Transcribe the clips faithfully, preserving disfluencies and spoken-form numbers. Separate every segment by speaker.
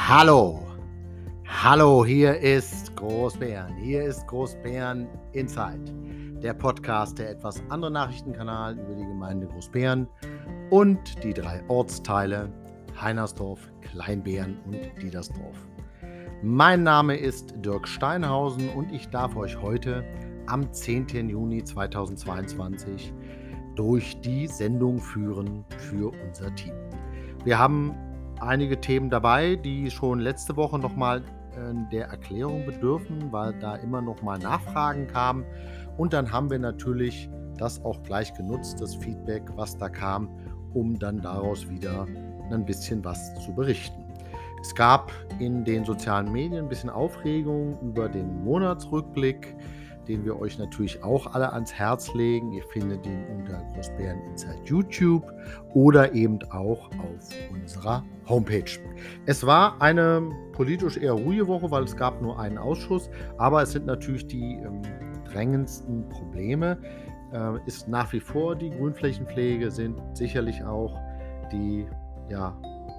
Speaker 1: Hallo, hallo, hier ist Großbären, hier ist Großbären Insight, der Podcast, der etwas andere Nachrichtenkanal über die Gemeinde Großbären und die drei Ortsteile Heinersdorf, Kleinbären und Diedersdorf. Mein Name ist Dirk Steinhausen und ich darf euch heute am zehnten Juni zweitausendzweiundzwanzig durch die Sendung führen für unser Team. Wir haben einige Themen dabei, die schon letzte Woche nochmal der Erklärung bedürfen, weil da immer noch mal Nachfragen kamen. Und dann haben wir natürlich das auch gleich genutzt, das Feedback, was da kam, um dann daraus wieder ein bisschen was zu berichten. Es gab in den sozialen Medien ein bisschen Aufregung über den Monatsrückblick, den wir euch natürlich auch alle ans Herz legen. Ihr findet ihn unter Großbären Insight YouTube oder eben auch auf unserer Homepage. Es war eine politisch eher ruhige Woche, weil es gab nur einen Ausschuss, aber es sind natürlich die ähm, drängendsten Probleme. Äh, ist nach wie vor die Grünflächenpflege, sind sicherlich auch die ja,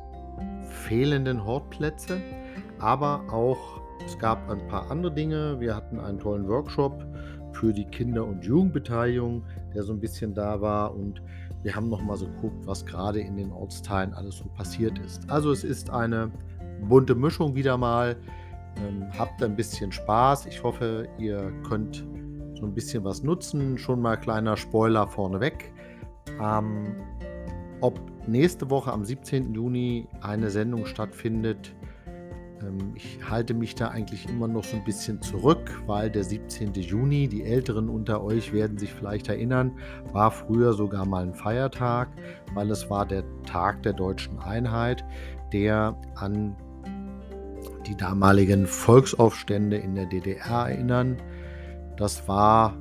Speaker 1: fehlenden Hortplätze, aber auch es gab ein paar andere Dinge. Wir hatten einen tollen Workshop für die Kinder- und Jugendbeteiligung, der so ein bisschen da war, und wir haben noch mal so geguckt, was gerade in den Ortsteilen alles so passiert ist. Also es ist eine bunte Mischung wieder mal. Ähm, habt ein bisschen Spaß. Ich hoffe, ihr könnt so ein bisschen was nutzen. Schon mal kleiner Spoiler vorneweg. Ähm, ob nächste Woche am siebzehnten Juni eine Sendung stattfindet, ich halte mich da eigentlich immer noch so ein bisschen zurück, weil der siebzehnten Juni, die Älteren unter euch werden sich vielleicht erinnern, war früher sogar mal ein Feiertag, weil es war der Tag der deutschen Einheit, der an die damaligen Volksaufstände in der D D R erinnern. Das war,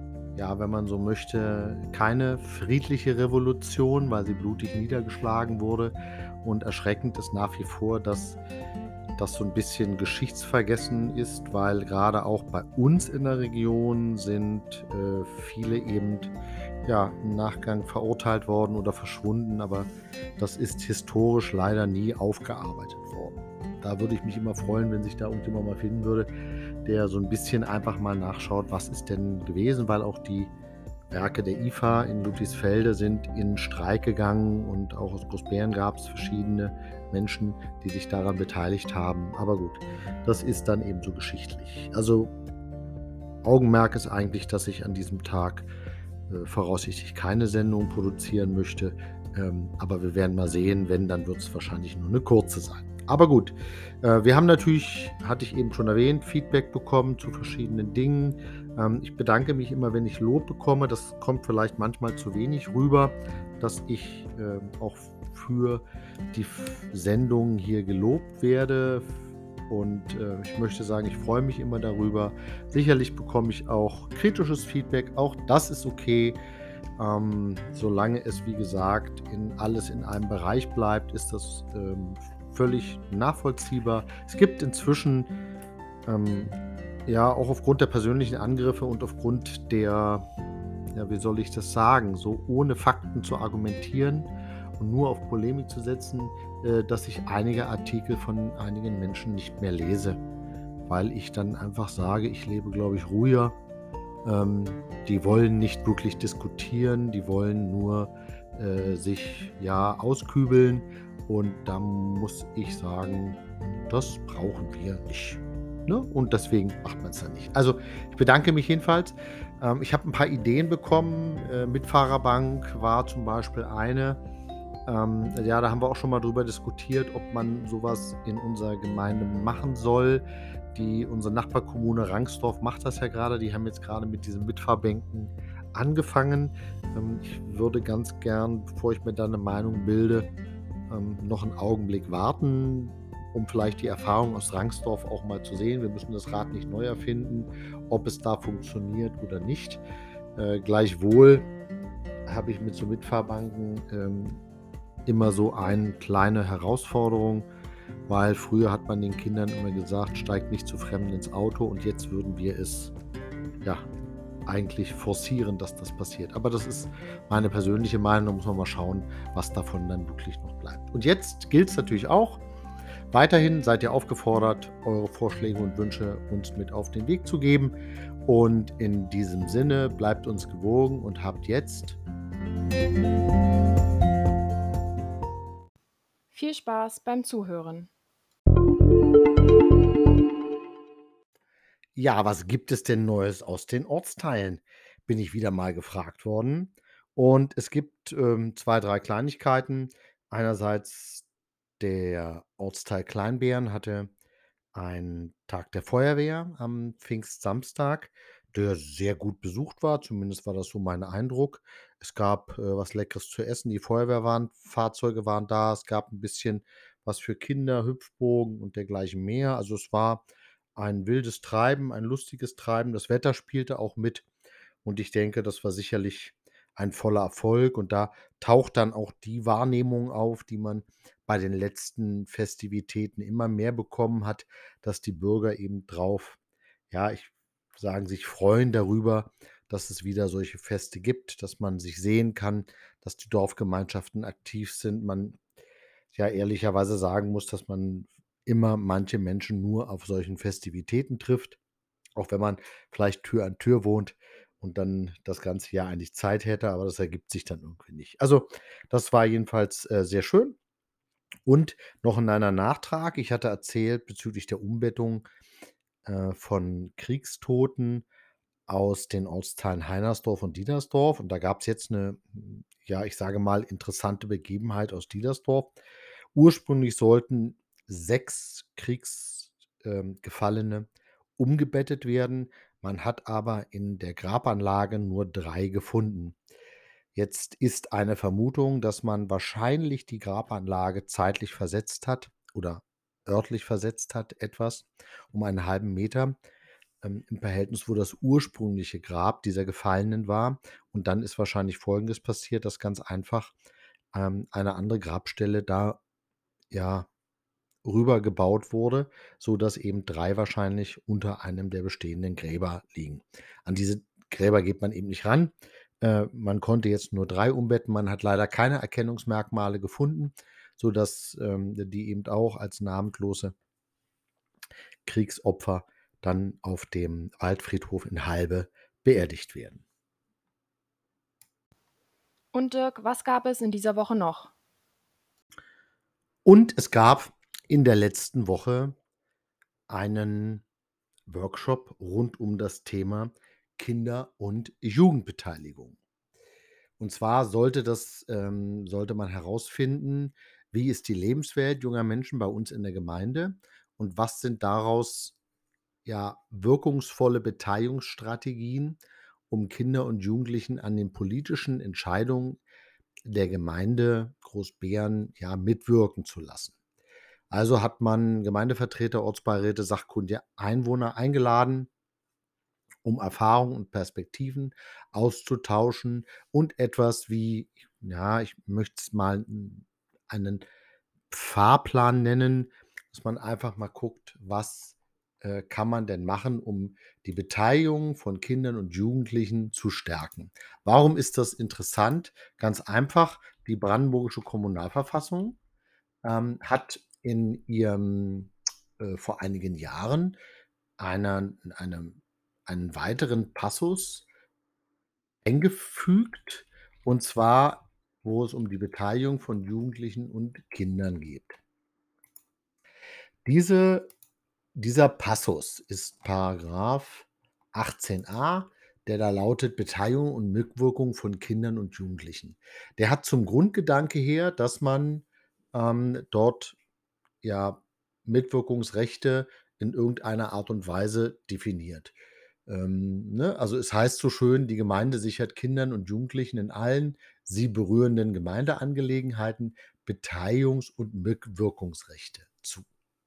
Speaker 1: ja, wenn man so möchte, keine friedliche Revolution, weil sie blutig niedergeschlagen wurde, und erschreckend ist nach wie vor, dass das so ein bisschen geschichtsvergessen ist, weil gerade auch bei uns in der Region sind äh, viele eben ja, im Nachgang verurteilt worden oder verschwunden, aber das ist historisch leider nie aufgearbeitet worden. Da würde ich mich immer freuen, wenn sich da irgendjemand mal finden würde, der so ein bisschen einfach mal nachschaut, was ist denn gewesen, weil auch die Werke der I F A in Ludwigsfelde sind in Streik gegangen und auch aus Großbären gab es verschiedene Menschen, die sich daran beteiligt haben. Aber gut, das ist dann eben so geschichtlich. Also Augenmerk ist eigentlich, dass ich an diesem Tag äh, voraussichtlich keine Sendung produzieren möchte. Ähm, aber wir werden mal sehen, wenn, dann wird es wahrscheinlich nur eine kurze sein. Aber gut, äh, wir haben natürlich, hatte ich eben schon erwähnt, Feedback bekommen zu verschiedenen Dingen. Ähm, ich bedanke mich immer, wenn ich Lob bekomme. Das kommt vielleicht manchmal zu wenig rüber, dass ich äh, auch für die Sendungen hier gelobt werde. Und äh, ich möchte sagen, ich freue mich immer darüber. Sicherlich bekomme ich auch kritisches Feedback. Auch das ist okay. Ähm, solange es, wie gesagt, in alles in einem Bereich bleibt, ist das ähm, völlig nachvollziehbar. Es gibt inzwischen, ähm, ja, auch aufgrund der persönlichen Angriffe und aufgrund der, ja, wie soll ich das sagen, so ohne Fakten zu argumentieren und nur auf Polemik zu setzen, äh, dass ich einige Artikel von einigen Menschen nicht mehr lese, weil ich dann einfach sage, ich lebe, glaube ich, ruhiger. Ähm, die wollen nicht wirklich diskutieren, die wollen nur äh, sich ja auskübeln. Und da muss ich sagen, das brauchen wir nicht. Ne? Und deswegen macht man es dann nicht. Also ich bedanke mich jedenfalls. Ähm, ich habe ein paar Ideen bekommen. Äh, Mitfahrerbank war zum Beispiel eine. Ähm, ja, da haben wir auch schon mal drüber diskutiert, ob man sowas in unserer Gemeinde machen soll. Die, unsere Nachbarkommune Rangsdorf macht das ja gerade. Die haben jetzt gerade mit diesen Mitfahrbänken angefangen. Ähm, ich würde ganz gern, bevor ich mir da eine Meinung bilde, noch einen Augenblick warten, um vielleicht die Erfahrung aus Rangsdorf auch mal zu sehen. Wir müssen das Rad nicht neu erfinden, ob es da funktioniert oder nicht. Äh, gleichwohl habe ich mit so Mitfahrbanken ähm, immer so eine kleine Herausforderung, weil früher hat man den Kindern immer gesagt, steigt nicht zu Fremden ins Auto, und jetzt würden wir es ja eigentlich forcieren, dass das passiert. Aber das ist meine persönliche Meinung, da muss man mal schauen, was davon dann wirklich noch bleibt. Und jetzt gilt es natürlich auch, Weiterhin seid ihr aufgefordert, eure Vorschläge und Wünsche uns mit auf den Weg zu geben. Und in diesem Sinne, bleibt uns gewogen und habt jetzt
Speaker 2: Viel Spaß beim Zuhören.
Speaker 1: Ja, was gibt es denn Neues aus den Ortsteilen? Bin ich wieder mal gefragt worden. Und es gibt, ähm, zwei, drei Kleinigkeiten. Einerseits der Ortsteil Kleinbeeren hatte einen Tag der Feuerwehr am Pfingstsamstag, der sehr gut besucht war, zumindest war das so mein Eindruck. Es gab, äh, was Leckeres zu essen, die Feuerwehr waren Fahrzeuge waren da, es gab 'n bisschen was für Kinder, Hüpfburgen und dergleichen mehr. Also, es war ein wildes Treiben, ein lustiges Treiben. Das Wetter spielte auch mit und ich denke, das war sicherlich ein voller Erfolg und da taucht dann auch die Wahrnehmung auf, die man bei den letzten Festivitäten immer mehr bekommen hat, dass die Bürger eben drauf, ja, ich sagen, sich freuen darüber, dass es wieder solche Feste gibt, dass man sich sehen kann, dass die Dorfgemeinschaften aktiv sind. Man ja ehrlicherweise sagen muss, dass man immer manche Menschen nur auf solchen Festivitäten trifft, auch wenn man vielleicht Tür an Tür wohnt und dann das ganze Jahr eigentlich Zeit hätte, aber das ergibt sich dann irgendwie nicht. Also, das war jedenfalls, äh, sehr schön. Und noch 'n kleiner Nachtrag. Ich hatte erzählt bezüglich der Umbettung, äh, von Kriegstoten aus den Ortsteilen Heinersdorf und Diedersdorf. Und da gab's jetzt 'ne, hm, ja, ich sage mal, interessante Begebenheit aus Diedersdorf. Ursprünglich sollten sechs Kriegs ähm, Gefallene umgebettet werden. Man hat aber in der Grabanlage nur drei gefunden. Jetzt ist eine Vermutung, dass man wahrscheinlich die Grabanlage zeitlich versetzt hat oder örtlich versetzt hat etwas um einen halben Meter, ähm, im Verhältnis, wo das ursprüngliche Grab dieser Gefallenen war. Und dann ist wahrscheinlich Folgendes passiert, dass ganz einfach, ähm, eine andere Grabstelle da, ja, rüber gebaut wurde, sodass eben drei wahrscheinlich unter einem der bestehenden Gräber liegen. An diese Gräber geht man eben nicht ran. Äh, man konnte jetzt nur drei umbetten. Man hat leider keine Erkennungsmerkmale gefunden, sodass, ähm, die eben auch als namenlose Kriegsopfer dann auf dem Waldfriedhof in Halbe beerdigt werden.
Speaker 2: Und Dirk, was gab es in dieser Woche noch?
Speaker 1: Und es gab in der letzten Woche einen Workshop rund um das Thema Kinder und Jugendbeteiligung. Und zwar sollte das ähm, sollte man herausfinden, wie ist die Lebenswelt junger Menschen bei uns in der Gemeinde und was sind daraus, ja, wirkungsvolle Beteiligungsstrategien, um Kinder und Jugendlichen an den politischen Entscheidungen der Gemeinde Großbeeren, ja, mitwirken zu lassen. Also hat man Gemeindevertreter, Ortsbeiräte, sachkundige Einwohner eingeladen um Erfahrungen und Perspektiven auszutauschen und etwas wie, ja, ich möchte es mal 'n einen Fahrplan nennen, dass man einfach mal guckt, was, äh, kann man denn machen, um die Beteiligung von Kindern und Jugendlichen zu stärken. Warum ist das interessant? Ganz einfach, die brandenburgische Kommunalverfassung, ähm, hat in ihrem äh, vor einigen Jahren einen einem einen weiteren Passus eingefügt, und zwar, wo es um die Beteiligung von Jugendlichen und Kindern geht. Diese dieser Passus ist Paragraph achtzehn a, der da lautet: „Beteiligung und Mitwirkung von Kindern und Jugendlichen.“ Der hat zum Grundgedanke her, dass man, ähm, dort, ja, Mitwirkungsrechte in irgendeiner Art und Weise definiert. Ähm, ne, also es heißt so schön: „Die Gemeinde sichert Kindern und Jugendlichen in allen sie berührenden Gemeindeangelegenheiten Beteiligungs und Mitwirkungsrechte zu.“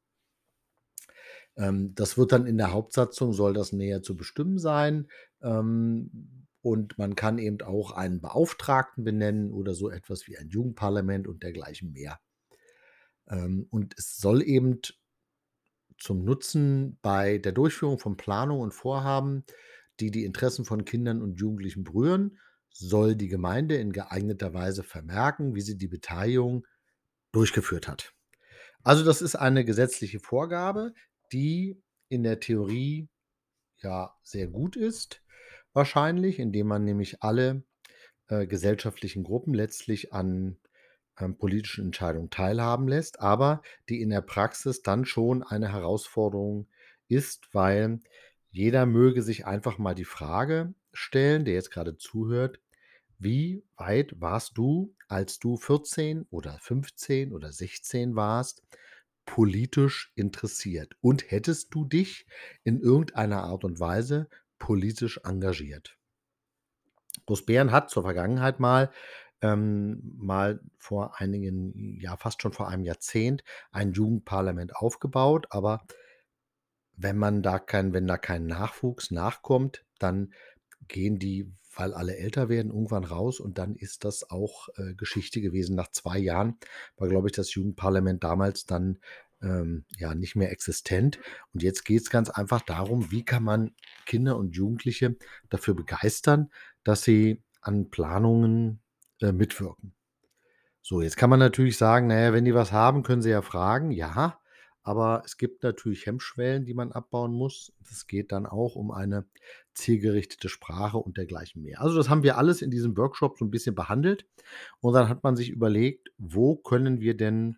Speaker 1: Ähm, das wird dann in der Hauptsatzung soll das näher zu bestimmen sein, ähm, und man kann eben auch einen Beauftragten benennen oder so etwas wie ein Jugendparlament und dergleichen mehr. Ähm, und es soll eben zum Nutzen bei der Durchführung von Planung und Vorhaben, die die Interessen von Kindern und Jugendlichen berühren, soll die Gemeinde in geeigneter Weise vermerken, wie sie die Beteiligung durchgeführt hat. Also, das ist eine gesetzliche Vorgabe, die in der Theorie ja sehr gut ist wahrscheinlich, indem man nämlich alle, äh, gesellschaftlichen Gruppen letztlich an, ähm, politischen Entscheidungen teilhaben lässt, aber die in der Praxis dann schon eine Herausforderung ist, weil jeder möge sich einfach mal die Frage stellen, der jetzt gerade zuhört: Wie weit warst du, als du vierzehn oder fünfzehn oder sechzehn warst, politisch interessiert? Und hättest du dich in irgendeiner Art und Weise politisch engagiert? Großbären hat zur Vergangenheit mal ähm, mal vor einigen ja, fast schon vor einem Jahrzehnt ein Jugendparlament aufgebaut, aber wenn man da kein wenn da kein Nachwuchs nachkommt, dann gehen die, weil alle älter werden, irgendwann raus und dann ist das auch, äh, Geschichte gewesen. Nach zwei Jahren war, glaube ich, das Jugendparlament damals dann, ähm, ja, nicht mehr existent. Und jetzt geht's ganz einfach darum, wie kann man Kinder und Jugendliche dafür begeistern, dass sie an Planungen, äh, mitwirken. So, jetzt kann man natürlich sagen: „Na ja, wenn die was haben, können sie ja fragen.“ Ja, aber es gibt natürlich Hemmschwellen, die man abbauen muss. Es geht dann auch um eine zielgerichtete Sprache und dergleichen mehr. Also, das haben wir alles in diesem Workshop so 'n bisschen behandelt und dann hat man sich überlegt: „Wo können wir denn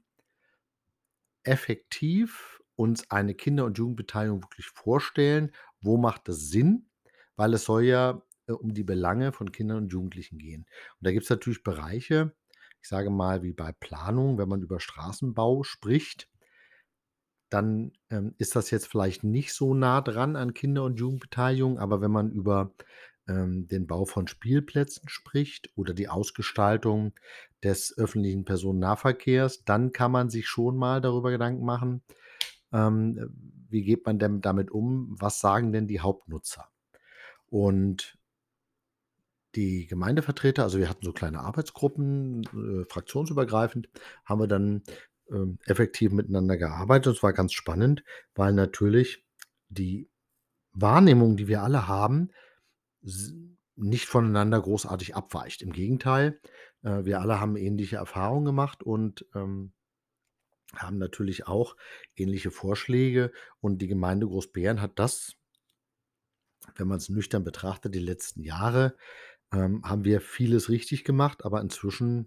Speaker 1: effektiv uns eine Kinder und Jugendbeteiligung wirklich vorstellen? Wo macht das Sinn?“ Weil es soll ja, äh, um die Belange von Kindern und Jugendlichen gehen. Und da gibt's natürlich Bereiche, ich sage mal, wie bei Planung, wenn man über Straßenbau spricht dann, ähm, ist das jetzt vielleicht nicht so nah dran an Kinder und Jugendbeteiligung, aber wenn man über, ähm, den Bau von Spielplätzen spricht oder die Ausgestaltung des öffentlichen Personennahverkehrs, dann kann man sich schon mal darüber Gedanken machen, ähm, äh, wie geht man denn damit um? Was sagen denn die Hauptnutzer? Und die Gemeindevertreter also, wir hatten so kleine Arbeitsgruppen, äh, fraktionsübergreifend, haben wir dann, ähm, effektiv miteinander gearbeitet. Das war ganz spannend, weil natürlich die Wahrnehmung, die wir alle haben, s nicht voneinander großartig abweicht. Im Gegenteil, äh, wir alle haben ähnliche Erfahrungen gemacht und, ähm, haben natürlich auch ähnliche Vorschläge. Und die Gemeinde Großbeeren hat das wenn man's nüchtern betrachtet, die letzten Jahre, ähm, haben wir vieles richtig gemacht, aber inzwischen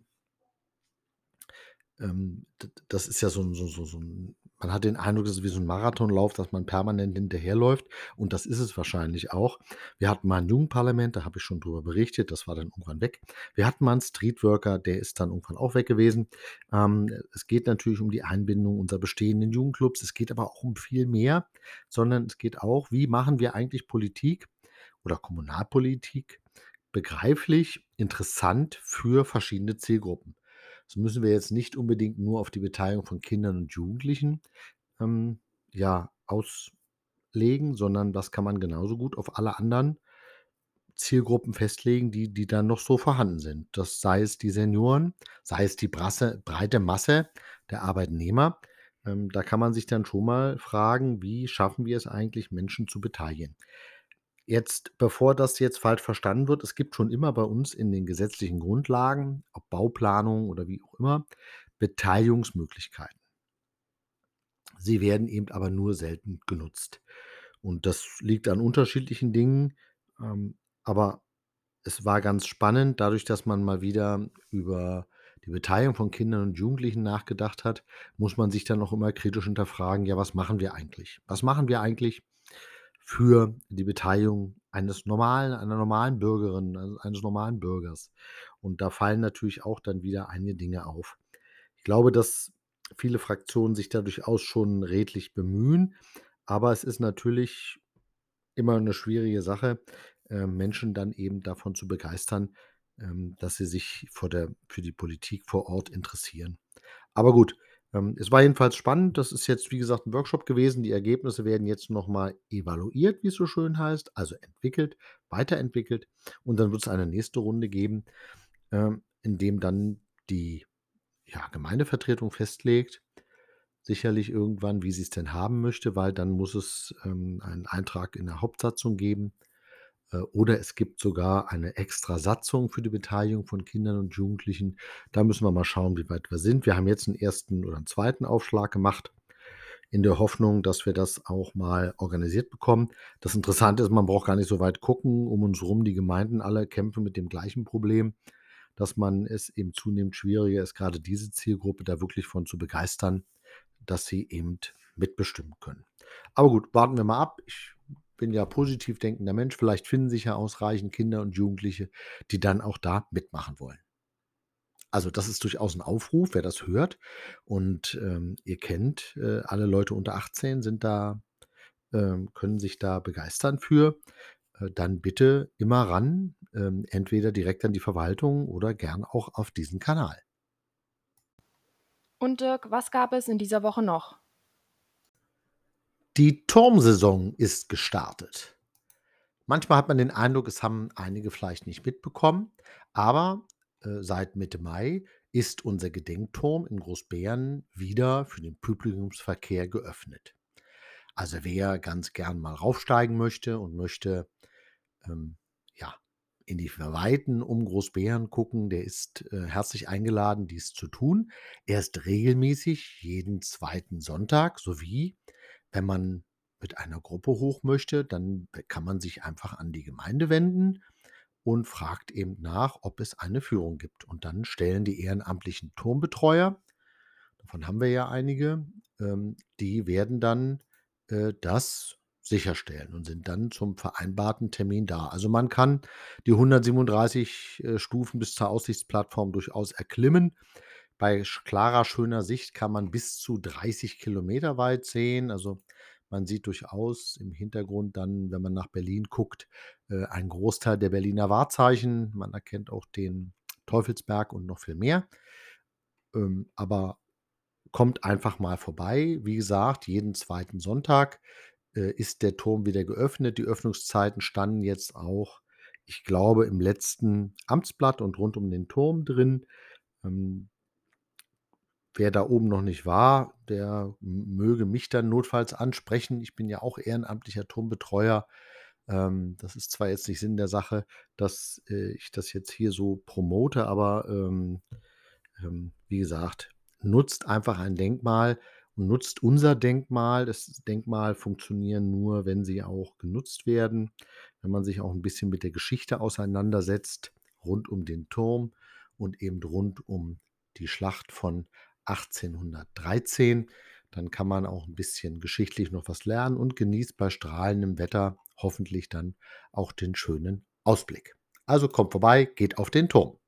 Speaker 1: ähm, d das ist ja so 'n so so so 'n man hat den Eindruck, das ist wie so 'n Marathonlauf, dass man permanent hinterherläuft und das ist es wahrscheinlich auch. Wir hatten mal 'n Jugendparlament, da habe ich schon drüber berichtet, das war dann irgendwann weg. Wir hatten mal 'n Streetworker, der ist dann irgendwann auch weg gewesen. Ähm, es geht natürlich um die Einbindung unserer bestehenden Jugendclubs. Es geht aber auch um viel mehr, sondern es geht auch, wie machen wir eigentlich Politik oder Kommunalpolitik begreiflich, interessant für verschiedene Zielgruppen. Das müssen wir jetzt nicht unbedingt nur auf die Beteiligung von Kindern und Jugendlichen, ähm, ja, auslegen, sondern das kann man genauso gut auf alle anderen Zielgruppen festlegen, die die dann noch so vorhanden sind. Das sei es die Senioren, sei es die Brasse breite Masse der Arbeitnehmer. Ähm, da kann man sich dann schon mal fragen: „Wie schaffen wir es eigentlich, Menschen zu beteiligen?“ Jetzt, bevor das jetzt falsch verstanden wird, es gibt schon immer bei uns in den gesetzlichen Grundlagen, ob Bauplanung oder wie auch immer, Beteiligungsmöglichkeiten. Sie werden eben aber nur selten genutzt. Und das liegt an unterschiedlichen Dingen, ähm, aber es war ganz spannend, dadurch, dass man mal wieder über die Beteiligung von Kindern und Jugendlichen nachgedacht hat, muss man sich dann auch immer kritisch hinterfragen: „Ja, was machen wir eigentlich? Was machen wir eigentlich für die Beteiligung eines normalen einer normalen Bürgerin, also eines normalen Bürgers?“ Und da fallen natürlich auch dann wieder einige Dinge auf. Ich glaube, dass viele Fraktionen sich da durchaus schon redlich bemühen, aber es ist natürlich immer 'ne schwierige Sache, äh, Menschen dann eben davon zu begeistern, ähm, dass sie sich vor der für die Politik vor Ort interessieren. Aber gut, ähm, es war jedenfalls spannend. Das ist jetzt, wie gesagt, 'n Workshop gewesen. Die Ergebnisse werden jetzt noch mal evaluiert, wie's so schön heißt, also entwickelt, weiterentwickelt und dann wird's eine nächste Runde geben, ähm, in dem dann die, ja, Gemeindevertretung festlegt sicherlich irgendwann, wie sie's denn haben möchte, weil dann muss es, ähm, einen Eintrag in der Hauptsatzung geben. Äh, oder es gibt sogar eine Extrasatzung für die Beteiligung von Kindern und Jugendlichen. Da müssen wir mal schauen, wie weit wir sind. Wir haben jetzt einen ersten oder einen zweiten Aufschlag gemacht, in der Hoffnung, dass wir das auch mal organisiert bekommen. Das Interessante ist, man braucht gar nicht so weit gucken. Um uns rum, die Gemeinden alle kämpfen mit dem gleichen Problem, dass man es eben zunehmend schwieriger ist, gerade diese Zielgruppe da wirklich von zu begeistern, dass sie eben mitbestimmen können. Aber gut, warten wir mal ab. Ich bin ja positiv denkender Mensch. Vielleicht finden sich ja ausreichend Kinder und Jugendliche, die dann auch da mitmachen wollen. Also, das ist durchaus 'n Aufruf, wer das hört und, ähm, ihr kennt, äh, alle Leute unter achtzehn sind da ähm, können sich da begeistern für, äh, dann bitte immer ran, ähm, entweder direkt an die Verwaltung oder gern auch auf diesen Kanal.
Speaker 2: Und Dirk, was gab es in dieser Woche noch?
Speaker 1: Die Turmsaison ist gestartet. Manchmal hat man den Eindruck, es haben einige vielleicht nicht mitbekommen, aber, äh, seit Mitte Mai ist unser Gedenkturm in Großbeeren wieder für den Publikumsverkehr geöffnet. Also, wer ganz gern mal raufsteigen möchte und möchte, ähm, ja, in die Weiten um Großbeeren gucken, der ist, äh, herzlich eingeladen, dies zu tun. Er ist regelmäßig jeden zweiten Sonntag sowie, wenn man mit einer Gruppe hoch möchte, dann kann man sich einfach an die Gemeinde wenden und fragt eben nach, ob es eine Führung gibt. Und dann stellen die ehrenamtlichen Turmbetreuer, davon haben wir ja einige, ähm, die werden dann, äh, das sicherstellen und sind dann zum vereinbarten Termin da. Also, man kann die hundertsiebenunddreißig, äh, Stufen bis zur Aussichtsplattform durchaus erklimmen. Bei sch klarer, schöner Sicht kann man bis zu dreißig Kilometer weit sehen. Also, man sieht durchaus im Hintergrund dann, wenn man nach Berlin guckt, äh, einen Großteil der Berliner Wahrzeichen. Man erkennt auch den Teufelsberg und noch viel mehr. Ähm, aber kommt einfach mal vorbei. Wie gesagt, jeden zweiten Sonntag, äh, ist der Turm wieder geöffnet. Die Öffnungszeiten standen jetzt auch, ich glaube, im letzten Amtsblatt und rund um den Turm drin. Ähm, wer da oben noch nicht war, der m möge mich dann notfalls ansprechen. Ich bin ja auch ehrenamtlicher Turmbetreuer. Ähm, das ist zwar jetzt nicht Sinn der Sache, dass, äh, ich das jetzt hier so promote, aber, ähm ähm, wie gesagt, nutzt einfach ein Denkmal und nutzt unser Denkmal. Das Denkmal funktionieren nur, wenn sie auch genutzt werden, wenn man sich auch ein bisschen mit der Geschichte auseinandersetzt rund um den Turm und eben rund um die Schlacht von achtzehnhundertdreizehn. Dann kann man auch ein bisschen geschichtlich noch was lernen und genießt bei strahlendem Wetter hoffentlich dann auch den schönen Ausblick. Also, kommt vorbei, geht auf den Turm.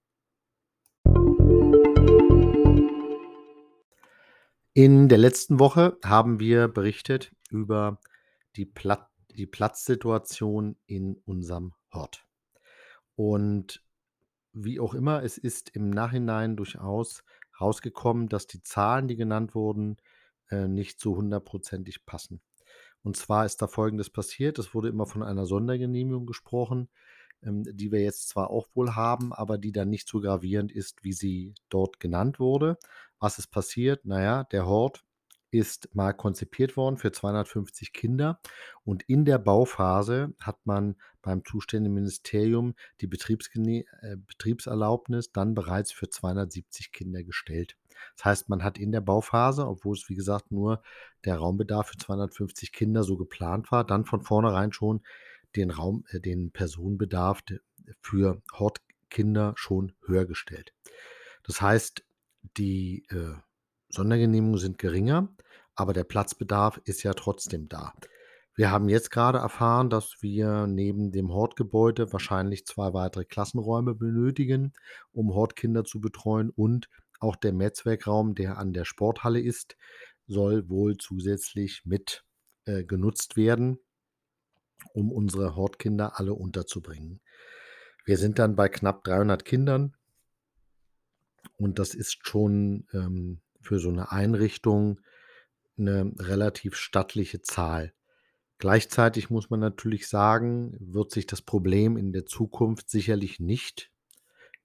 Speaker 1: In der letzten Woche haben wir berichtet über die Plat die Platzsituation in unserem Hort. Und wie auch immer, es ist im Nachhinein durchaus rausgekommen, dass die Zahlen, die genannt wurden, äh, nicht so hundertprozentig passen. Und zwar ist da Folgendes passiert: Es wurde immer von einer Sondergenehmigung gesprochen, ähm, die wir jetzt zwar auch wohl haben, aber die dann nicht so gravierend ist, wie sie dort genannt wurde. Was ist passiert? Na ja, der Hort ist mal konzipiert worden für zweihundertfünfzig Kinder und in der Bauphase hat man beim zuständigen Ministerium die Betriebsgene äh, Betriebserlaubnis dann bereits für zweihundertsiebzig Kinder gestellt. Das heißt, man hat in der Bauphase, obwohl es wie gesagt nur der Raumbedarf für zweihundertfünfzig Kinder so geplant war, dann von vornherein schon den Raum äh, den Personenbedarf d für Hortkinder schon höher gestellt. Das heißt, die, äh, Sondergenehmigungen sind geringer, aber der Platzbedarf ist ja trotzdem da. Wir haben jetzt gerade erfahren, dass wir neben dem Hortgebäude wahrscheinlich zwei weitere Klassenräume benötigen, um Hortkinder zu betreuen, und auch der Mehrzweckraum, der an der Sporthalle ist, soll wohl zusätzlich mit, äh, genutzt werden, um unsere Hortkinder alle unterzubringen. Wir sind dann bei knapp dreihundert Kindern und das ist schon, ähm, für so 'ne Einrichtung 'ne relativ stattliche Zahl. Gleichzeitig muss man natürlich sagen, wird sich das Problem in der Zukunft sicherlich nicht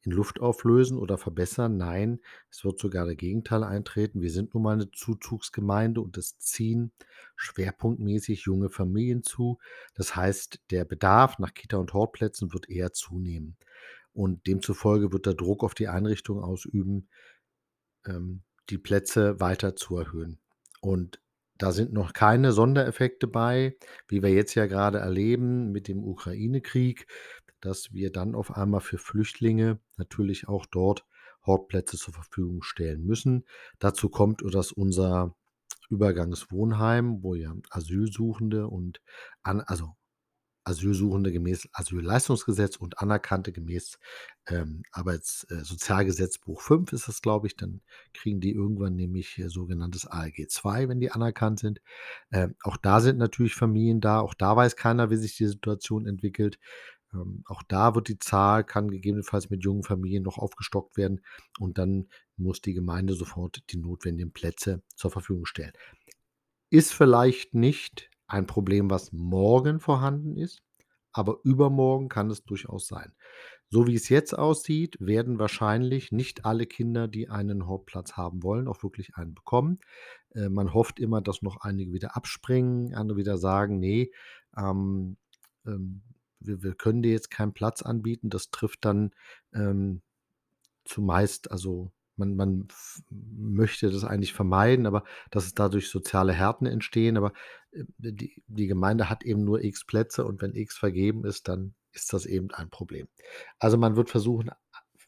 Speaker 1: in Luft auflösen oder verbessern. Nein, es wird sogar der Gegenteil eintreten. Wir sind nun mal 'ne Zuzugsgemeinde und es ziehen schwerpunktmäßig junge Familien zu. Das heißt, der Bedarf nach Kita und Hortplätzen wird eher zunehmen und demzufolge wird der Druck auf die Einrichtung ausüben, ähm, die Plätze weiter zu erhöhen. Und da sind noch keine Sondereffekte bei, wie wir jetzt ja grade erleben mit dem Ukraine-Krieg, dass wir dann auf einmal für Flüchtlinge natürlich auch dort Hortplätze zur Verfügung stellen müssen. Dazu kommt, dass unser Übergangswohnheim, wo ja Asylsuchende und an also Asylsuchende gemäß Asylleistungsgesetz und Anerkannte gemäß, ähm, Arbeits äh, Sozialgesetzbuch fünf ist das, glaube ich. Dann kriegen die irgendwann nämlich ihr sogenanntes ALG zwei, wenn die anerkannt sind. Ähm, auch da sind natürlich Familien da. Auch da weiß keiner, wie sich die Situation entwickelt. Ähm, auch da wird die Zahl kann gegebenenfalls mit jungen Familien noch aufgestockt werden und dann muss die Gemeinde sofort die notwendigen Plätze zur Verfügung stellen. Ist vielleicht nicht ein Problem, was morgen vorhanden ist, aber übermorgen kann es durchaus sein. So wie es jetzt aussieht, werden wahrscheinlich nicht alle Kinder, die einen Hortplatz haben wollen, auch wirklich einen bekommen. Äh, man hofft immer, dass noch einige wieder abspringen, andere wieder sagen: „Ne, ähm, ähm, wir wir können dir jetzt keinen Platz anbieten.“ Das trifft dann, ähm, zumeist also, man man f möchte das eigentlich vermeiden, aber dass es dadurch soziale Härten entstehen, aber, äh, die die Gemeinde hat eben nur X Plätze und wenn X vergeben ist, dann ist das eben ein Problem. Also, man wird versuchen a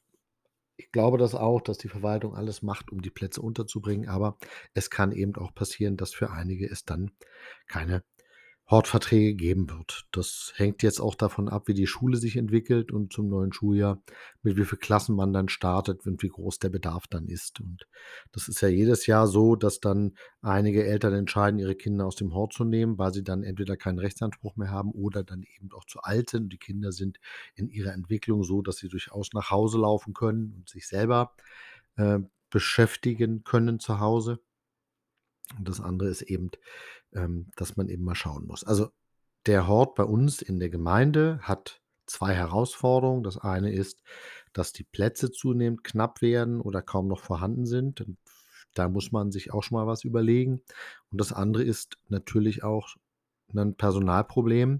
Speaker 1: ich glaube das auch, dass die Verwaltung alles macht, um die Plätze unterzubringen, aber es kann eben auch passieren, dass für einige es dann keine Hortverträge geben wird. Das hängt jetzt auch davon ab, wie die Schule sich entwickelt und zum neuen Schuljahr, mit wie viel Klassen man dann startet und wie groß der Bedarf dann ist. Und das ist ja jedes Jahr so, dass dann einige Eltern entscheiden, ihre Kinder aus dem Hort zu nehmen, weil sie dann entweder keinen Rechtsanspruch mehr haben oder dann eben auch zu alt sind. Die Kinder sind in ihrer Entwicklung so, dass sie durchaus nach Hause laufen können und sich selber, äh, beschäftigen können zu Hause. Und das andere ist eben, ähm, dass man eben mal schauen muss. Also, der Hort bei uns in der Gemeinde hat zwei Herausforderungen. Das eine ist, dass die Plätze zunehmend knapp werden oder kaum noch vorhanden sind. Und da muss man sich auch schon mal was überlegen. Und das andere ist natürlich auch 'nen Personalproblem.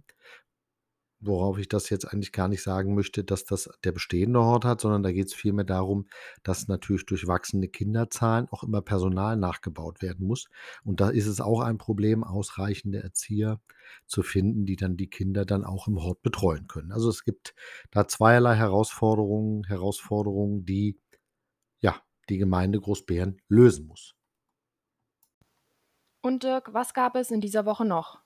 Speaker 1: Worauf ich das jetzt eigentlich gar nicht sagen möchte, dass das der bestehende Hort hat, sondern da geht's vielmehr darum, dass natürlich durch wachsende Kinderzahlen auch immer Personal nachgebaut werden muss. Und da ist es auch ein Problem, ausreichende Erzieher zu finden, die dann die Kinder dann auch im Hort betreuen können. Also, es gibt da zweierlei Herausforderungen Herausforderungen, die, ja, die Gemeinde Großbeeren lösen muss.
Speaker 2: Und Dirk, was gab es in dieser Woche noch?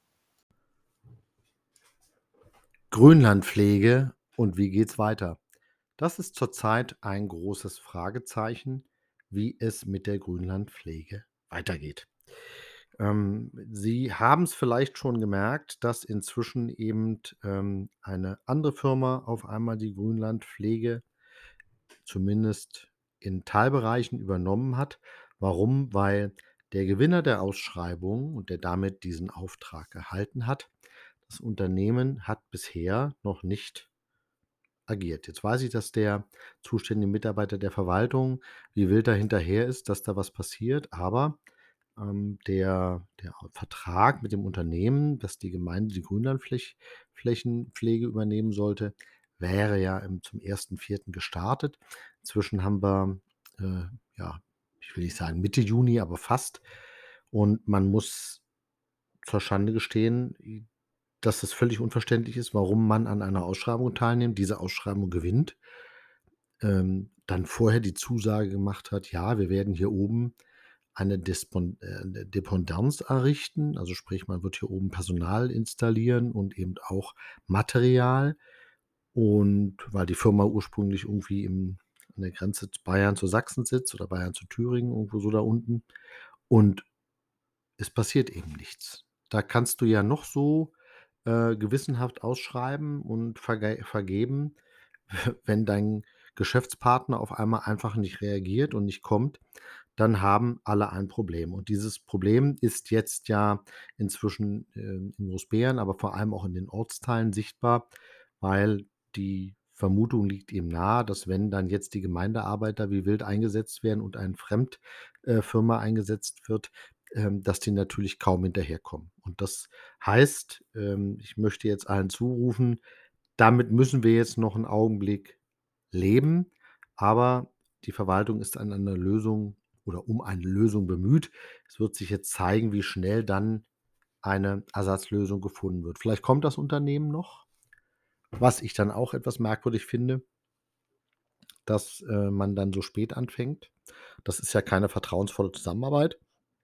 Speaker 1: Grünlandpflege und wie geht's weiter? Das ist zurzeit ein großes Fragezeichen, wie es mit der Grünlandpflege weitergeht. Ähm, Sie haben's vielleicht schon gemerkt, dass inzwischen eben, ähm, eine andere Firma auf einmal die Grünlandpflege zumindest in Teilbereichen übernommen hat. Warum? Weil der Gewinner der Ausschreibung und der damit diesen Auftrag erhalten hat das Unternehmen hat bisher noch nicht agiert. Jetzt weiß ich, dass der zuständige Mitarbeiter der Verwaltung wie wild da hinterher ist, dass da was passiert, aber, ähm, der der Vertrag mit dem Unternehmen, dass die Gemeinde die Grünlandfläch Flächenpflege übernehmen sollte, wäre ja, ähm, zum ersten Vierten gestartet. Inzwischen haben wir, äh, ja, ich will nicht sagen Mitte Juni, aber fast. Und man muss zur Schande gestehen, i dass es völlig unverständlich ist, warum man an einer Ausschreibung teilnimmt, diese Ausschreibung gewinnt ähm, dann vorher die Zusage gemacht hat: „Ja, wir werden hier oben eine Despon äh, 'ne Dependanz errichten.“ Also, sprich, man wird hier oben Personal installieren und eben auch Material. Und weil die Firma ursprünglich irgendwie im an der Grenze zu Bayern zu Sachsen sitzt oder Bayern zu Thüringen, irgendwo so da unten. Und es passiert eben nichts. Da kannst du ja noch so, äh, gewissenhaft ausschreiben und vergei vergeben. Wenn dein Geschäftspartner auf einmal einfach nicht reagiert und nicht kommt, dann haben alle ein Problem. Und dieses Problem ist jetzt ja inzwischen, ähm, in Großbeeren, aber vor allem auch in den Ortsteilen sichtbar, weil die Vermutung liegt ihm nahe, dass wenn dann jetzt die Gemeindearbeiter wie wild eingesetzt werden und eine Fremd äh, Firma eingesetzt wird, ähm, dass die natürlich kaum hinterherkommen. Und das heißt, ähm, ich möchte jetzt allen zurufen, damit müssen wir jetzt noch 'n Augenblick leben, aber die Verwaltung ist an einer Lösung oder um eine Lösung bemüht. Es wird sich jetzt zeigen, wie schnell dann eine Ersatzlösung gefunden wird. Vielleicht kommt das Unternehmen noch, was ich dann auch etwas merkwürdig finde, dass, äh, man dann so spät anfängt. Das ist ja keine vertrauensvolle Zusammenarbeit.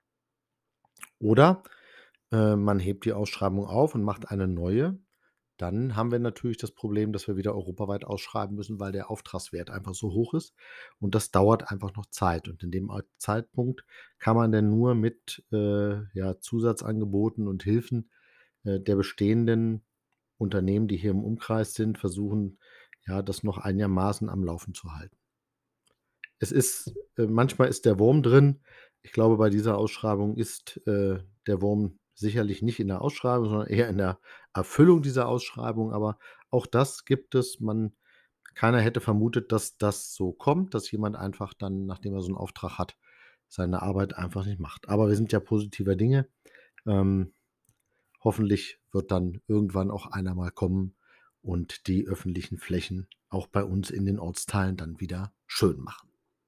Speaker 1: Oder, äh, man hebt die Ausschreibung auf und macht eine neue. Dann haben wir natürlich das Problem, dass wir wieder europaweit ausschreiben müssen, weil der Auftragswert einfach so hoch ist und das dauert einfach noch Zeit. Und in dem Al Zeitpunkt kann man denn nur mit, äh, ja, Zusatzangeboten und Hilfen, äh, der bestehenden Unternehmen, die hier im Umkreis sind, versuchen, ja, das noch einigermaßen am Laufen zu halten. Es ist äh, manchmal ist der Wurm drin. Ich glaube, bei dieser Ausschreibung ist, äh, der Wurm sicherlich nicht in der Ausschreibung, sondern eher in der Erfüllung dieser Ausschreibung, aber auch das gibt es. Man keiner hätte vermutet, dass das so kommt, dass jemand einfach dann, nachdem er so 'n Auftrag hat, seine Arbeit einfach nicht macht. Aber wir sind ja positiver Dinge. Ähm, hoffentlich wird dann irgendwann auch einer mal kommen und die öffentlichen Flächen auch bei uns in den Ortsteilen dann wieder schön machen.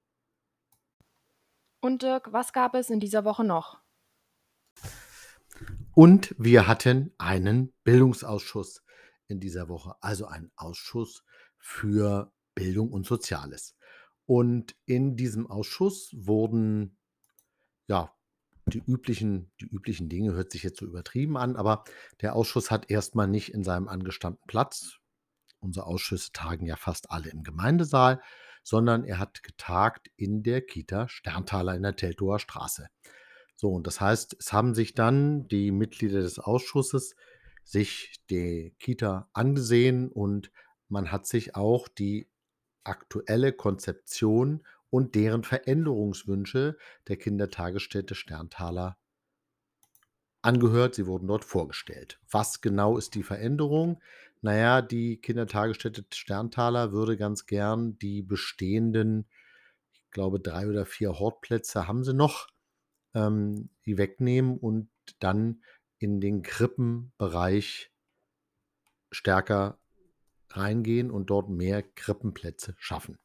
Speaker 2: Und Dirk, was gab es in dieser Woche noch?
Speaker 1: Und wir hatten einen Bildungsausschuss in dieser Woche, also einen Ausschuss für Bildung und Soziales. Und in diesem Ausschuss wurden, ja, die üblichen die üblichen Dinge hört sich jetzt so übertrieben an, aber der Ausschuss hat erst mal nicht in seinem angestammten Platz. Unsere Ausschüsse tagen ja fast alle im Gemeindesaal, sondern er hat getagt in der Kita Sterntaler in der Teltower Straße. So, und das heißt, es haben sich dann die Mitglieder des Ausschusses sich die Kita angesehen und man hat sich auch die aktuelle Konzeption und deren Veränderungswünsche der Kindertagesstätte Sterntaler angehört. Sie wurden dort vorgestellt. Was genau ist die Veränderung? Na ja, die Kindertagesstätte Sterntaler würde ganz gern die bestehenden, ich glaube, drei oder vier Hortplätze haben sie noch, ähm, die wegnehmen und dann in den Krippenbereich stärker reingehen und dort mehr Krippenplätze schaffen.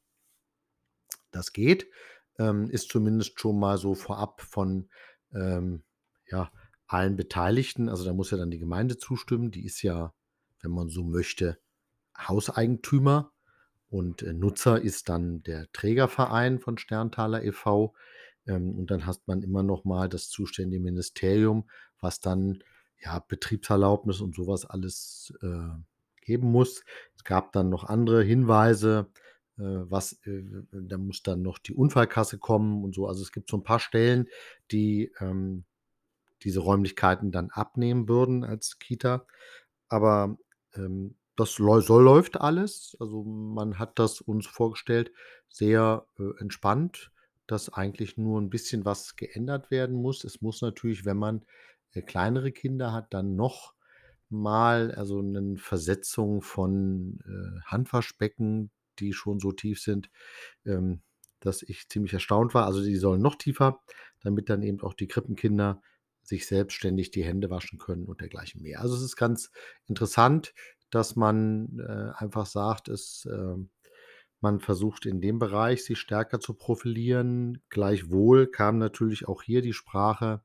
Speaker 1: Das geht, ähm, ist zumindest schon mal so vorab von, ähm, ja, allen Beteiligten, also, da muss ja dann die Gemeinde zustimmen. Die ist ja, wenn man so möchte, Hauseigentümer und, äh, Nutzer ist dann der Trägerverein von Sterntaler e V. Ähm, und dann hat man immer noch mal das zuständige Ministerium, was dann, ja, Betriebserlaubnis und so was alles, äh, geben muss. Es gab dann noch andere Hinweise, äh, was äh, da muss dann noch die Unfallkasse kommen und so. Also, es gibt so 'n paar Stellen, die, ähm, diese Räumlichkeiten dann abnehmen würden als Kita. Aber, ähm, das läu so läuft alles. Also, man hat das uns vorgestellt, sehr, äh, entspannt, dass eigentlich nur 'n bisschen was geändert werden muss. Es muss natürlich, wenn man, äh, kleinere Kinder hat, dann noch mal also, 'nen Versetzung von, äh, Handwaschbecken, die schon so tief sind, ähm, dass ich ziemlich erstaunt war. Also, die sollen noch tiefer, damit dann eben auch die Krippenkinder sich selbstständig die Hände waschen können und dergleichen mehr. Also, es ist ganz interessant, dass man, äh, einfach sagt, es, ähm man versucht in dem Bereich sich stärker zu profilieren. Gleichwohl kam natürlich auch hier die Sprache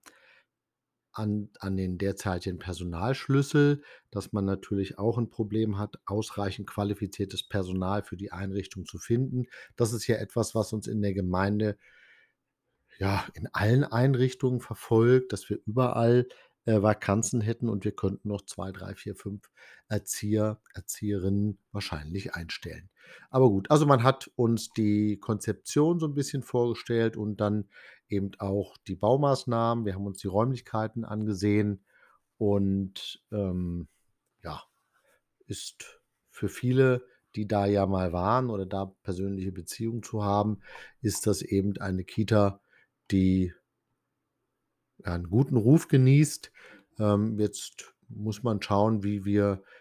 Speaker 1: an an den derzeitigen Personalschlüssel, dass man natürlich auch 'n Problem hat, ausreichend qualifiziertes Personal für die Einrichtung zu finden. Das ist ja etwas, was uns in der Gemeinde ja, in allen Einrichtungen verfolgt, dass wir überall, äh, Vakanzen hätten und wir könnten noch zwei, drei, vier, fünf Erzieher, Erzieherinnen wahrscheinlich einstellen. Aber gut, also, man hat uns die Konzeption so 'n bisschen vorgestellt und dann eben auch die Baumaßnahmen. Wir haben uns die Räumlichkeiten angesehen und, ähm, ja, ist für viele, die da ja mal waren oder da persönliche Beziehungen zu haben, ist das eben eine Kita, die ja 'n guten Ruf genießt. Ähm, jetzt muss man schauen, wie wir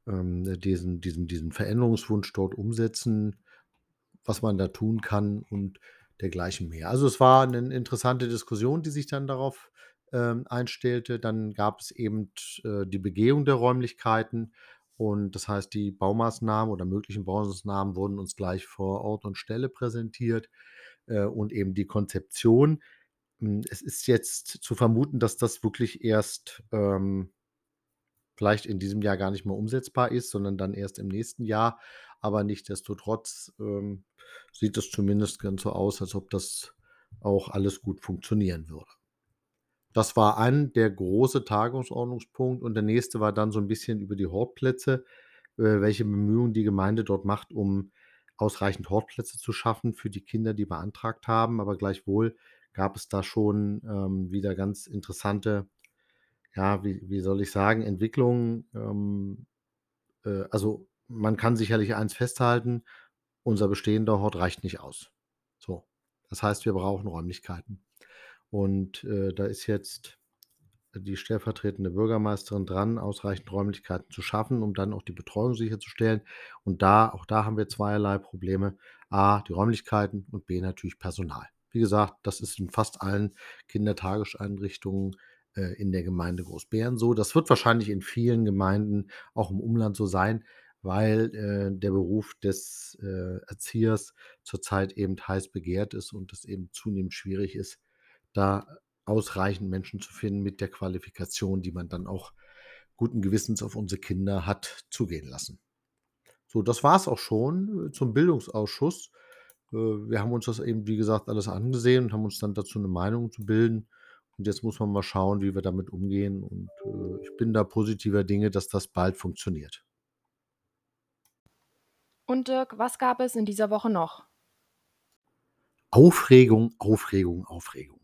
Speaker 1: ähm, diesen diesen diesen Veränderungswunsch dort umsetzen, was man da tun kann und dergleichen mehr. Also, es war 'nen interessante Diskussion, die sich dann darauf, ähm, einstellte. Dann gab es eben, äh, die Begehung der Räumlichkeiten und das heißt, die Baumaßnahmen oder möglichen Baumaßnahmen wurden uns gleich vor Ort und Stelle präsentiert, äh, und eben die Konzeption. Hm, es ist jetzt zu vermuten, dass das wirklich erst, ähm vielleicht in diesem Jahr gar nicht mehr umsetzbar ist, sondern dann erst im nächsten Jahr. Aber nichtsdestotrotz, ähm, sieht es zumindest ganz so aus, als ob das auch alles gut funktionieren würde. Das war ein der große Tagesordnungspunkt und der nächste war dann so 'n bisschen über die Hortplätze, äh, welche Bemühungen die Gemeinde dort macht, um ausreichend Hortplätze zu schaffen für die Kinder, die beantragt haben. Aber gleichwohl gab es da schon, ähm, wieder ganz interessante, ja, wie wie soll ich sagen, Entwicklungen. Ähm, äh, also, man kann sicherlich eins festhalten: Unser bestehender Hort reicht nicht aus. So, das heißt, wir brauchen Räumlichkeiten. Und, äh, da ist jetzt die stellvertretende Bürgermeisterin dran, ausreichend Räumlichkeiten zu schaffen, um dann auch die Betreuung sicherzustellen. Und da auch da haben wir zweierlei Probleme: A, die Räumlichkeiten und B, natürlich Personal. Wie gesagt, das ist in fast allen Kindertageseinrichtungen, äh, in der Gemeinde Großbeeren so. Das wird wahrscheinlich in vielen Gemeinden auch im Umland so sein, weil, äh, der Beruf des, äh, Erziehers zurzeit eben heiß begehrt ist und es eben zunehmend schwierig ist, da ausreichend Menschen zu finden mit der Qualifikation, die man dann auch guten Gewissens auf unsere Kinder hat zugehen lassen. So, das war's auch schon, äh, zum Bildungsausschuss. Äh, wir haben uns das eben, wie gesagt, alles angesehen und haben uns dann dazu 'ne Meinung zu bilden. Und jetzt muss man mal schauen, wie wir damit umgehen. Und, äh, ich bin da positiver Dinge, dass das bald funktioniert.
Speaker 2: Und Dirk, was gab es in dieser Woche noch?
Speaker 1: Aufregung, Aufregung, Aufregung.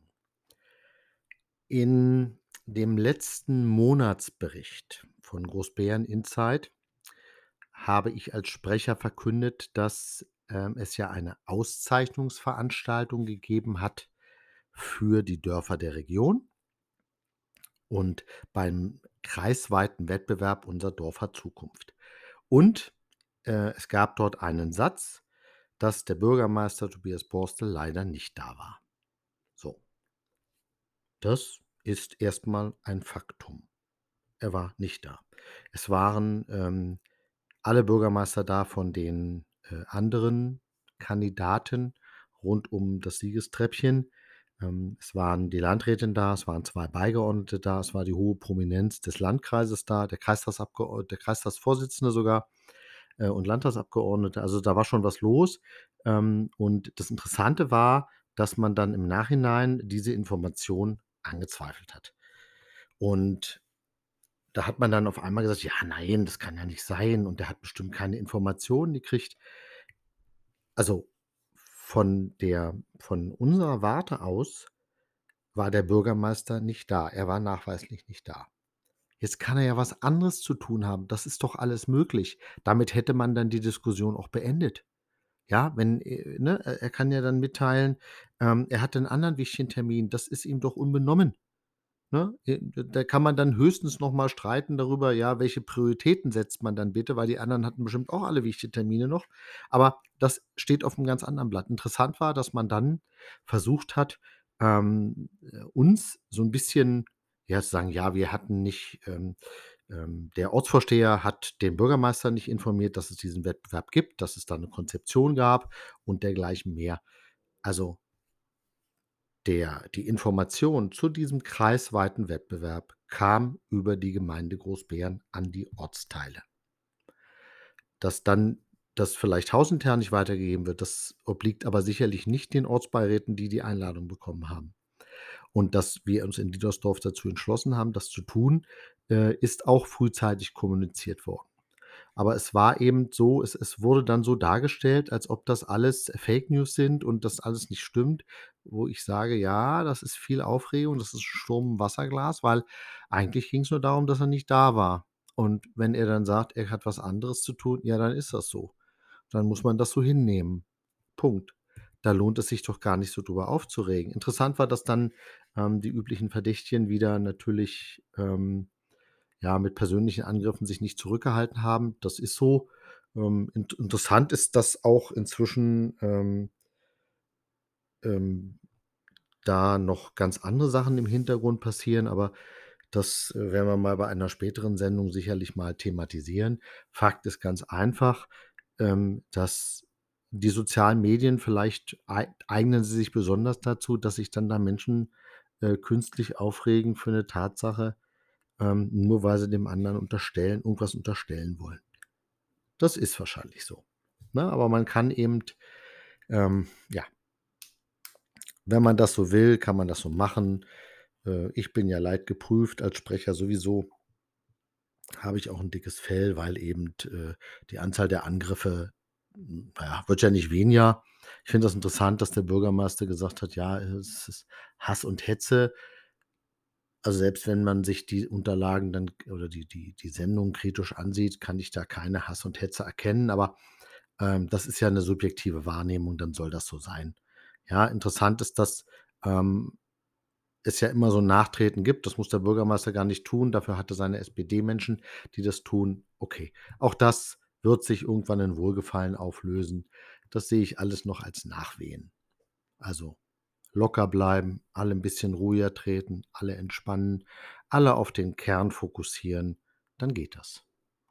Speaker 1: In dem letzten Monatsbericht von Großbären Insight habe ich als Sprecher verkündet, dass, ähm, es ja eine Auszeichnungsveranstaltung gegeben hat für die Dörfer der Region und beim kreisweiten Wettbewerb „Unser Dorf hat Zukunft“. Und, äh, es gab dort einen Satz, dass der Bürgermeister Tobias Borstel leider nicht da war. So. Das ist erst mal ein Faktum. Er war nicht da. Es waren, ähm, alle Bürgermeister da von den, äh, anderen Kandidaten rund um das Siegestreppchen. Ähm, es waren die Landrätin da, es waren zwei Beigeordnete da, es war die hohe Prominenz des Landkreises da, der Kreistagsabgeord der Kreistagsvorsitzende sogar, äh, und Landtagsabgeordnete. Also, da war schon was los. Ähm, und das Interessante war, dass man dann im Nachhinein diese Information angezweifelt hat. Und da hat man dann auf einmal gesagt: „Ja, nein, das kann ja nicht sein und der hat bestimmt keine Informationen gekriegt.“ Also, von der von unserer Warte aus war der Bürgermeister nicht da. Er war nachweislich nicht da. Jetzt kann er ja was anderes zu tun haben. Das ist doch alles möglich. Damit hätte man dann die Diskussion auch beendet. Ja, wenn, äh, ne, er er kann ja dann mitteilen, ähm, er hatte 'n anderen wichtigen Termin. Das ist ihm doch unbenommen. Ne? Äh, da kann man dann höchstens noch mal streiten darüber, ja, welche Prioritäten setzt man dann bitte, weil die anderen hatten bestimmt auch alle wichtige Termine noch. Aber das steht auf 'm ganz anderen Blatt. Interessant war, dass man dann versucht hat, ähm, äh, uns so 'n bisschen, ja, zu sagen: „Ja, wir hatten nicht ähm, ähm, der Ortsvorsteher hat den Bürgermeister nicht informiert, dass es diesen Wettbewerb gibt, dass es da 'ne Konzeption gab und dergleichen mehr.“ Also der die Information zu diesem kreisweiten Wettbewerb kam über die Gemeinde Großbeeren an die Ortsteile. Dass dann das vielleicht hausintern nicht weitergegeben wird, das obliegt aber sicherlich nicht den Ortsbeiräten, die die Einladung bekommen haben. Und dass wir uns in Diedersdorf dazu entschlossen haben, das zu tun, äh, ist auch frühzeitig kommuniziert worden. Aber es war eben so es es wurde dann so dargestellt, als ob das alles Fake News sind und das alles nicht stimmt, wo ich sage: „Ja, das ist viel Aufregung, das ist Sturm im Wasserglas“, weil eigentlich ging's nur darum, dass er nicht da war. Und wenn er dann sagt, er hat was anderes zu tun, ja, dann ist das so. Dann muss man das so hinnehmen. Punkt. Da lohnt es sich doch gar nicht so drüber aufzuregen. Interessant war, dass dann, ähm, die üblichen Verdächtigen wieder natürlich, ähm, ja, mit persönlichen Angriffen sich nicht zurückgehalten haben. Das ist so. Ähm, int interessant ist, dass auch inzwischen, ähm ähm, da noch ganz andere Sachen im Hintergrund passieren, aber das, äh, werden wir mal bei einer späteren Sendung sicherlich mal thematisieren. Fakt ist ganz einfach, ähm, dass die sozialen Medien vielleicht ei eignen sie sich besonders dazu, dass sich dann da Menschen, äh, künstlich aufregen für 'ne Tatsache, ähm, nur weil sie dem anderen unterstellen irgendwas unterstellen wollen. Das ist wahrscheinlich so, ne? Aber man kann eben, ähm, ja wenn man das so will, kann man das so machen. Äh, ich bin ja leidgeprüft als Sprecher sowieso. Habe ich auch 'n dickes Fell, weil eben, äh, die Anzahl der Angriffe, hm, na ja, wird ja nicht weniger. Ich finde das interessant, dass der Bürgermeister gesagt hat: „Ja, es ist Hass und Hetze.“ Also, selbst wenn man sich die Unterlagen dann oder die die die Sendung kritisch ansieht, kann ich da keine Hass und Hetze erkennen, aber, ähm, das ist ja 'ne subjektive Wahrnehmung, dann soll das so sein. Ja, interessant ist, dass, ähm, es ja immer so 'n Nachtreten gibt. Das muss der Bürgermeister gar nicht tun. Dafür hat er seine S P D-Menschen, die das tun. Okay, auch das wird sich irgendwann in Wohlgefallen auflösen. Das sehe ich alles noch als Nachwehen. Also, locker bleiben, alle 'n bisschen ruhiger treten, alle entspannen, alle auf den Kern fokussieren, dann geht das.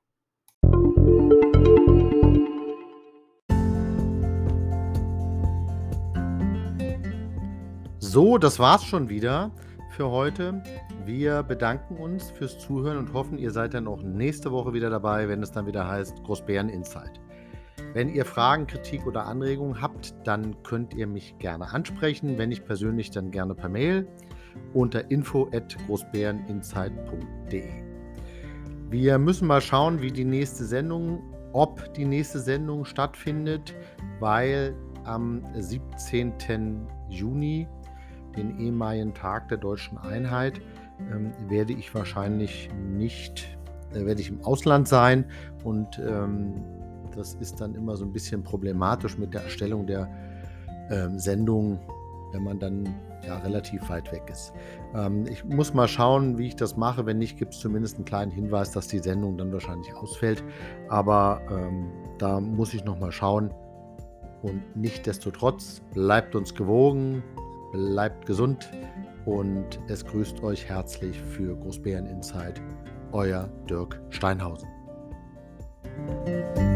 Speaker 1: So, das war's schon wieder für heute. Wir bedanken uns fürs Zuhören und hoffen, ihr seid dann auch nächste Woche wieder dabei, wenn es dann wieder heißt Großbären Insight. Wenn ihr Fragen, Kritik oder Anregungen habt, dann könnt ihr mich gerne ansprechen, wenn nicht persönlich, dann gerne per Mail unter info at großbäreninsight punkt de. Wir müssen mal schauen, wie die nächste Sendung ob die nächste Sendung stattfindet, weil am siebzehnten Juni, den ehemaligen Tag der Deutschen Einheit, ähm, werde ich wahrscheinlich nicht äh, werde ich im Ausland sein und, ähm, das ist dann immer so 'n bisschen problematisch mit der Erstellung der, ähm, Sendung, wenn man dann, ja, relativ weit weg ist. Ähm, ich muss mal schauen, wie ich das mache. Wenn nicht, gibt's zumindest 'n kleinen Hinweis, dass die Sendung dann wahrscheinlich ausfällt. Aber, ähm, da muss ich noch mal schauen. Und nichtsdestotrotz, bleibt uns gewogen, bleibt gesund und es grüßt euch herzlich für Großbären Insight, euer Dirk Steinhausen.